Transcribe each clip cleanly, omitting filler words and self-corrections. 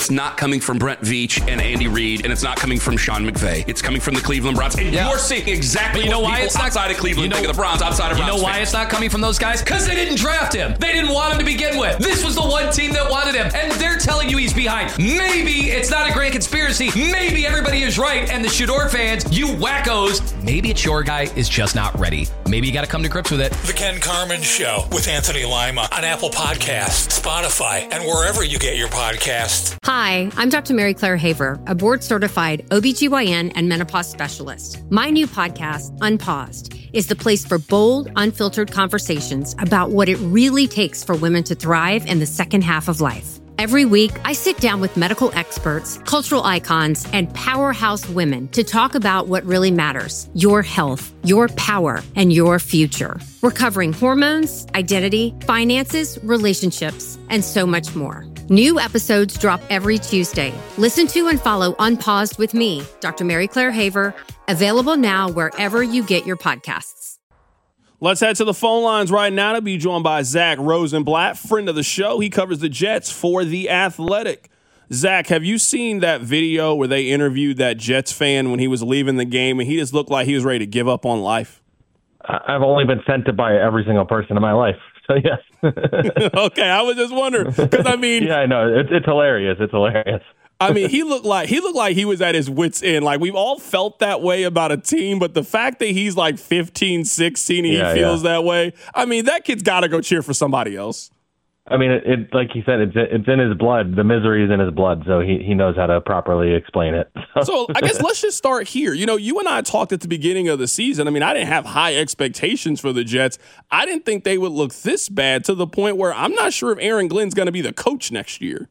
it's not coming from Brent Veach and Andy Reid, and it's not coming from Sean McVay. It's coming from the Cleveland Browns. And you're seeing exactly what people outside of Cleveland think of the Browns, outside of Browns. You know why it's not coming from those guys? Because they didn't draft him. They didn't want him to begin with. This was the one team that wanted him, and they're telling you he's behind. Maybe it's not a grand conspiracy. Maybe everybody is right, and the Shador fans, you wackos, maybe it's your guy is just not ready. Maybe you got to come to grips with it. The Ken Carman Show with Anthony Lima on Apple Podcasts, Spotify, and wherever you get your podcasts. Hi, I'm Dr. Mary Claire Haver, a board-certified OBGYN and menopause specialist. My new podcast, Unpaused, is the place for bold, unfiltered conversations about what it really takes for women to thrive in the second half of life. Every week, I sit down with medical experts, cultural icons, and powerhouse women to talk about what really matters: your health, your power, and your future. We're covering hormones, identity, finances, relationships, and so much more. New episodes drop every Tuesday. Listen to and follow Unpaused with me, Dr. Mary Claire Haver, available now wherever you get your podcasts. Let's head to the phone lines right now to be joined by Zach Rosenblatt, friend of the show. He covers the Jets for The Athletic. Zach, have you seen that video where they interviewed that Jets fan when he was leaving the game and he just looked like he was ready to give up on life? I've only been sent it by every single person in my life. So, yes. Okay, I was just wondering because, I mean. Yeah, I know. It's hilarious. It's hilarious. I mean, he looked like he was at his wit's end. Like, we've all felt that way about a team, but the fact that he's like 15, 16 and he feels that way, I mean, that kid's got to go cheer for somebody else. I mean, it like he said, it's in his blood. The misery is in his blood, so he knows how to properly explain it. So I guess let's just start here. You know, you and I talked at the beginning of the season. I mean, I didn't have high expectations for the Jets. I didn't think they would look this bad to the point where I'm not sure if Aaron Glenn's going to be the coach next year.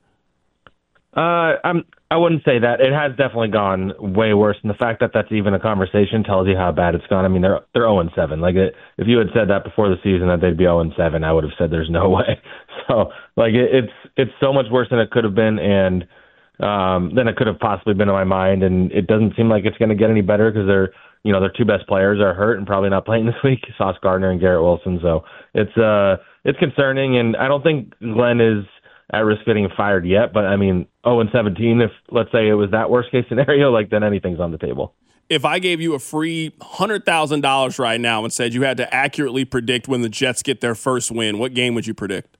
I wouldn't say that. It has definitely gone way worse, and the fact that that's even a conversation tells you how bad it's gone. I mean, they're 0-7. Like, if you had said that before the season that they'd be 0-7, I would have said there's no way. So, like, it's so much worse than it could have been, and than it could have possibly been in my mind. And it doesn't seem like it's going to get any better because their two best players are hurt and probably not playing this week, Sauce Gardner and Garrett Wilson. So it's concerning, and I don't think Glenn is at risk of getting fired yet, but I mean, 0-17, if let's say it was that worst case scenario, like, then anything's on the table. If I gave you a free $100,000 right now and said you had to accurately predict when the Jets get their first win, what game would you predict?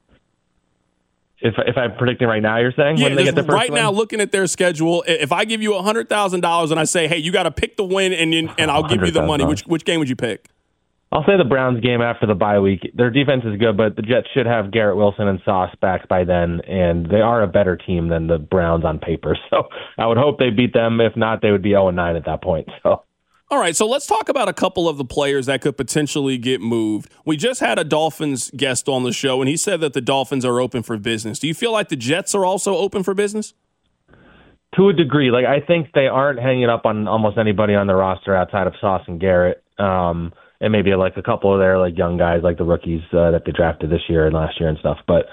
If I'm predicting right now, you're saying when they get their first right win? now, looking at their schedule, if I give you $100,000 and I say, hey, you got to pick the win and I'll give you the money, which game would you pick? I'll say the Browns game after the bye week. Their defense is good, but the Jets should have Garrett Wilson and Sauce back by then, and they are a better team than the Browns on paper. So I would hope they beat them. If not, they would be 0-9 at that point. So. All right, so let's talk about a couple of the players that could potentially get moved. We just had a Dolphins guest on the show, and he said that the Dolphins are open for business. Do you feel like the Jets are also open for business? To a degree. Like, I think they aren't hanging up on almost anybody on the roster outside of Sauce and Garrett. And maybe like a couple of their like young guys, like the rookies that they drafted this year and last year and stuff. But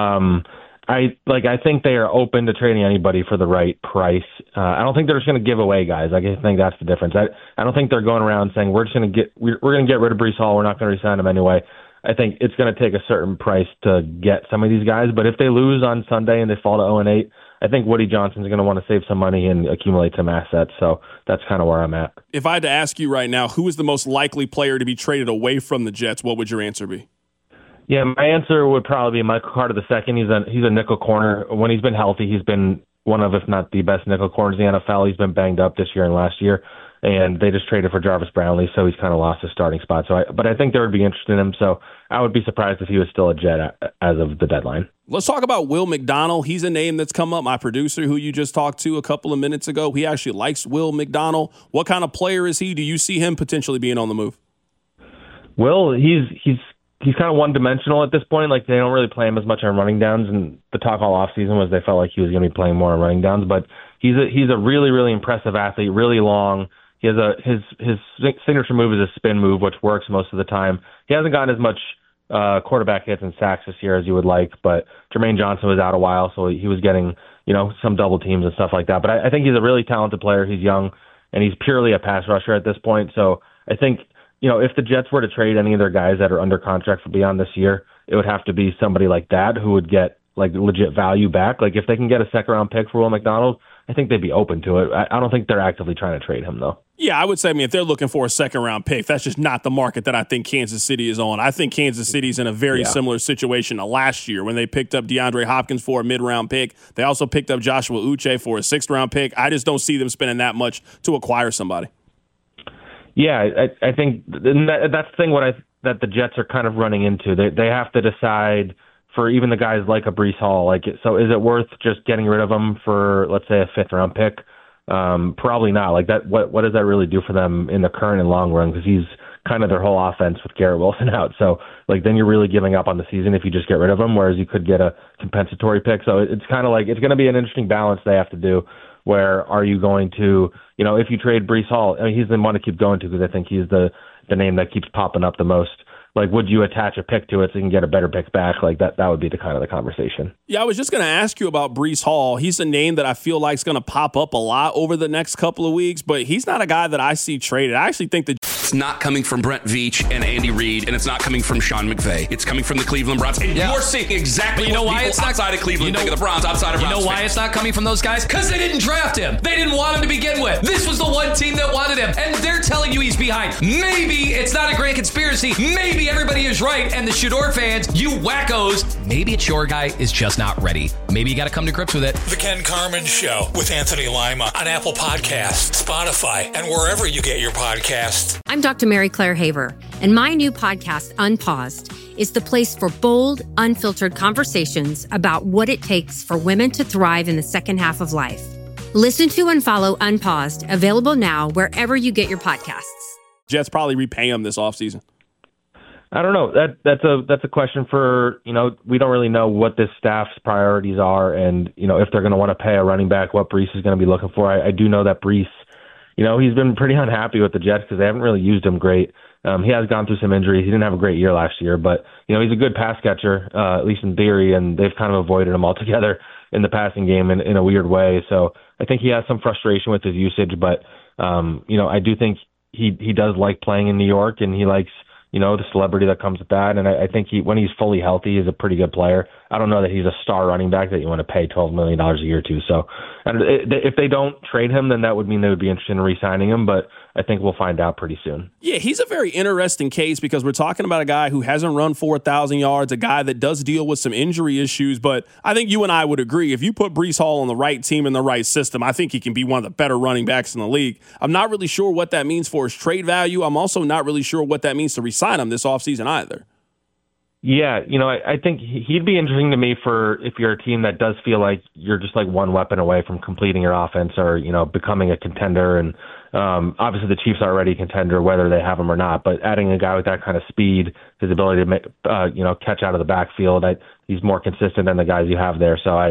I think they are open to trading anybody for the right price. I don't think they're just going to give away guys. Like, I think that's the difference. I don't think they're going around saying we're going to get rid of Breece Hall. We're not going to resign him anyway. I think it's going to take a certain price to get some of these guys. But if they lose on Sunday and they fall to 0-8, I think Woody Johnson's going to want to save some money and accumulate some assets. So that's kind of where I'm at. If I had to ask you right now, who is the most likely player to be traded away from the Jets, what would your answer be? Yeah, my answer would probably be Michael Carter II. He's a nickel corner. When he's been healthy, he's been one of, if not the best nickel corners in the NFL. He's been banged up this year and last year, and they just traded for Jarvis Brownlee, so he's kind of lost his starting spot. But I think they would be interested in him, so I would be surprised if he was still a Jet as of the deadline. Let's talk about Will McDonald. He's a name that's come up. My producer, who you just talked to a couple of minutes ago, he actually likes Will McDonald. What kind of player is he? Do you see him potentially being on the move? Will, he's kind of one-dimensional at this point. Like, they don't really play him as much on running downs, and the talk all offseason was they felt like he was going to be playing more on running downs. But he's a really, really impressive athlete, really long. He has his signature move is a spin move, which works most of the time. He hasn't gotten as much quarterback hits and sacks this year as you would like, but Jermaine Johnson was out a while, so he was getting some double teams and stuff like that. But I think he's a really talented player. He's young, and he's purely a pass rusher at this point. So I think if the Jets were to trade any of their guys that are under contract for beyond this year, it would have to be somebody like that who would get like legit value back. Like if they can get a second round pick for Will McDonald, I think they'd be open to it. I don't think they're actively trying to trade him though. Yeah, I would say, if they're looking for a second-round pick, that's just not the market that I think Kansas City is on. I think Kansas City's in a very similar situation to last year when they picked up DeAndre Hopkins for a mid-round pick. They also picked up Joshua Uche for a sixth-round pick. I just don't see them spending that much to acquire somebody. Yeah, I think that's the thing that the Jets are kind of running into. They have to decide for even the guys like a Breece Hall. So is it worth just getting rid of him for, let's say, a fifth-round pick? Probably not. Like that. What does that really do for them in the current and long run? Because he's kind of their whole offense with Garrett Wilson out. So like then you're really giving up on the season if you just get rid of him. Whereas you could get a compensatory pick. So it's kind of like it's going to be an interesting balance they have to do. Where are you going to, if you trade Breece Hall, he's the one to keep going to because I think he's the name that keeps popping up the most. Like, would you attach a pick to it so you can get a better pick back? Like, that would be the kind of the conversation. Yeah, I was just going to ask you about Breece Hall. He's a name that I feel like is going to pop up a lot over the next couple of weeks, but he's not a guy that I see traded. I actually think it's not coming from Brent Veach and Andy Reid, and it's not coming from Sean McVay. It's coming from the Cleveland Browns. And you're seeing exactly why it's outside of Cleveland think of the Browns, outside of Browns. You know why it's not coming from those guys? Because they didn't draft him. They didn't want him to begin with. This was the one team that wanted him, and they're telling you he's behind. Maybe it's not a grand conspiracy. Maybe everybody is right. And the Shador fans, you wackos, maybe it's your guy is just not ready. Maybe you got to come to grips with it. The Ken Carman Show with Anthony Lima on Apple Podcasts, Spotify, and wherever you get your podcasts. I'm Dr. Mary Claire Haver, and my new podcast, Unpaused, is the place for bold, unfiltered conversations about what it takes for women to thrive in the second half of life. Listen to and follow Unpaused, available now wherever you get your podcasts. Jets probably repay him this offseason. I don't know. That's a question for, we don't really know what this staff's priorities are and, if they're going to want to pay a running back, what Breece is going to be looking for. I do know that Breece, he's been pretty unhappy with the Jets because they haven't really used him great. He has gone through some injuries. He didn't have a great year last year, but, he's a good pass catcher, at least in theory, and they've kind of avoided him altogether in the passing game in a weird way. So I think he has some frustration with his usage, but, I do think he does like playing in New York and he likes, the celebrity that comes with that. And I think when he's fully healthy, he's a pretty good player. I don't know that he's a star running back that you want to pay $12 million a year to. So if they don't trade him, then that would mean they would be interested in re-signing him. But I think we'll find out pretty soon. Yeah, he's a very interesting case because we're talking about a guy who hasn't run 4,000 yards, a guy that does deal with some injury issues. But I think you and I would agree, if you put Breece Hall on the right team in the right system, I think he can be one of the better running backs in the league. I'm not really sure what that means for his trade value. I'm also not really sure what that means to re-sign him this offseason either. Yeah, I think he'd be interesting to me for if you're a team that does feel like you're just like one weapon away from completing your offense or, becoming a contender. And obviously the Chiefs are already a contender, whether they have him or not. But adding a guy with that kind of speed, his ability to make, catch out of the backfield, he's more consistent than the guys you have there. So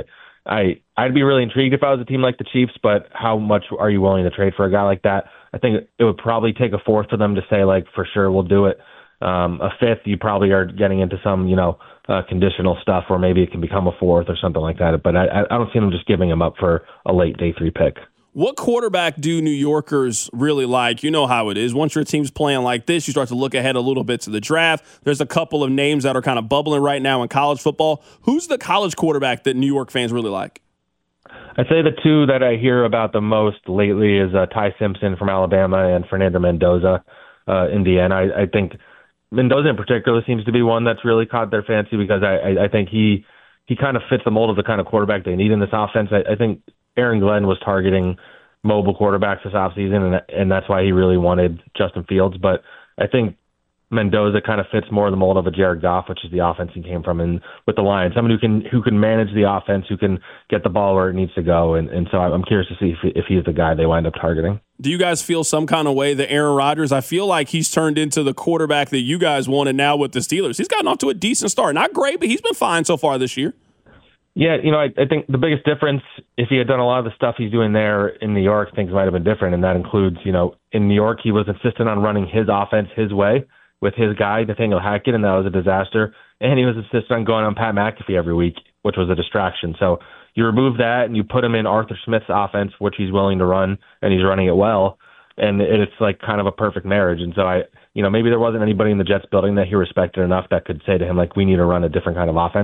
I'd be really intrigued if I was a team like the Chiefs. But how much are you willing to trade for a guy like that? I think it would probably take a fourth for them to say, like, for sure we'll do it. A fifth, you probably are getting into some, conditional stuff where maybe it can become a fourth or something like that. But I don't see them just giving him up for a late day 3 pick. What quarterback do New Yorkers really like? You know how it is. Once your team's playing like this, you start to look ahead a little bit to the draft. There's a couple of names that are kind of bubbling right now in college football. Who's the college quarterback that New York fans really like? I'd say the two that I hear about the most lately is Ty Simpson from Alabama and Fernando Mendoza, Indiana. I think Mendoza in particular seems to be one that's really caught their fancy because I think he kind of fits the mold of the kind of quarterback they need in this offense. I think Aaron Glenn was targeting mobile quarterbacks this offseason, and that's why he really wanted Justin Fields. But I think Mendoza kind of fits more the mold of a Jared Goff, which is the offense he came from, and with the Lions, someone who can manage the offense, who can get the ball where it needs to go, and so I'm curious to see if he's the guy they wind up targeting. Do you guys feel some kind of way that Aaron Rodgers, I feel like he's turned into the quarterback that you guys wanted now with the Steelers? He's gotten off to a decent start. Not great, but he's been fine so far this year. Yeah, I think the biggest difference, if he had done a lot of the stuff he's doing there in New York, things might have been different, and that includes, in New York, he was insistent on running his offense his way with his guy, Nathaniel Hackett, and that was a disaster. And he was insistent on going on Pat McAfee every week, which was a distraction. So you remove that and you put him in Arthur Smith's offense, which he's willing to run, and he's running it well, and it's like kind of a perfect marriage. And so maybe there wasn't anybody in the Jets building that he respected enough that could say to him, like, we need to run a different kind of offense.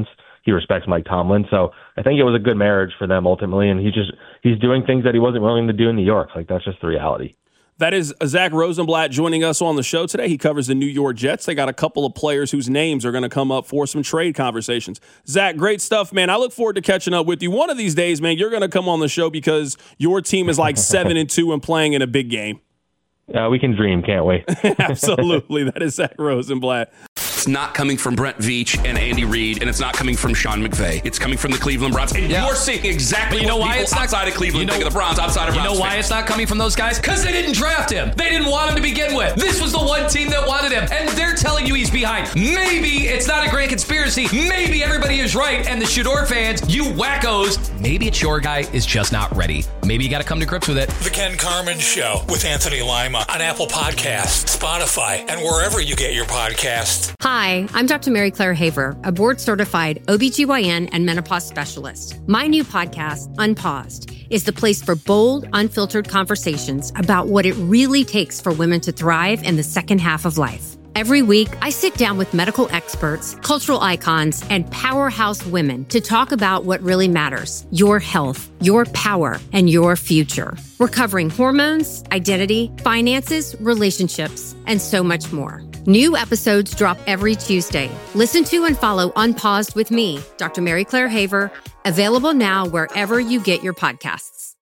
he respects Mike Tomlin. So I think it was a good marriage for them ultimately, and he's doing things that he wasn't willing to do in New York. Like, that's just the reality. That is Zach Rosenblatt joining us on the show today. He covers the New York Jets. They got a couple of players whose names are going to come up for some trade conversations. Zach, great stuff, man. I look forward to catching up with you. One of these days, man, you're going to come on the show because your team is like 7-2 and playing in a big game. We can dream, can't we? Absolutely. That is Zach Rosenblatt. It's not coming from Brent Veach and Andy Reid, and it's not coming from Sean McVay. It's coming from the Cleveland Browns. And you're seeing exactly what people outside of Cleveland think of the Browns, outside of Browns. You know why it's not coming from those guys? Because they didn't draft him. They didn't want him to begin with. This was the one team that wanted him, and they're telling you he's behind. Maybe it's not a grand conspiracy. Maybe everybody is right, and the Shador fans, you wackos, maybe it's your guy is just not ready. Maybe you got to come to grips with it. The Ken Carman Show with Anthony Lima on Apple Podcasts, Spotify, and wherever you get your podcasts. Hi, I'm Dr. Mary Claire Haver, a board-certified OBGYN and menopause specialist. My new podcast, Unpaused, is the place for bold, unfiltered conversations about what it really takes for women to thrive in the second half of life. Every week, I sit down with medical experts, cultural icons, and powerhouse women to talk about what really matters: your health, your power, and your future. We're covering hormones, identity, finances, relationships, and so much more. New episodes drop every Tuesday. Listen to and follow Unpaused with me, Dr. Mary Claire Haver, available now wherever you get your podcasts.